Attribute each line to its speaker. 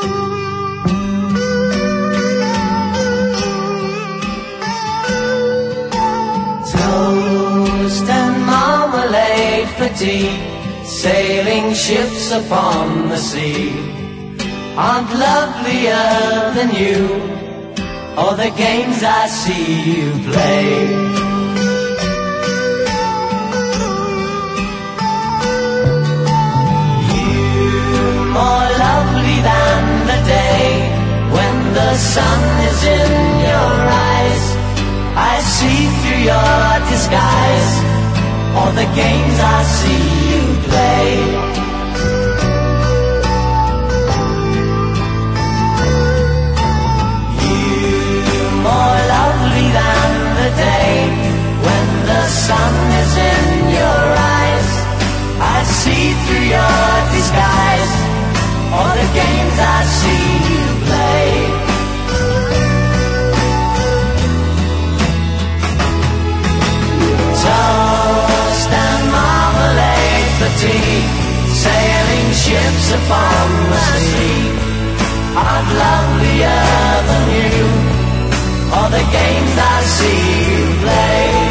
Speaker 1: Toast and marmalade for tea, sailing ships upon the sea aren't lovelier than you, or the games I see you play. You more lovely than the day when the sun is in your eyes. I see through your disguise all the games I see you play. More lovely than the day when the sun is in your eyes. I see through your disguise all the games I see you play. Toast and marmalade for tea, sailing ships upon the sea aren't lovelier than you, all the games I see you play.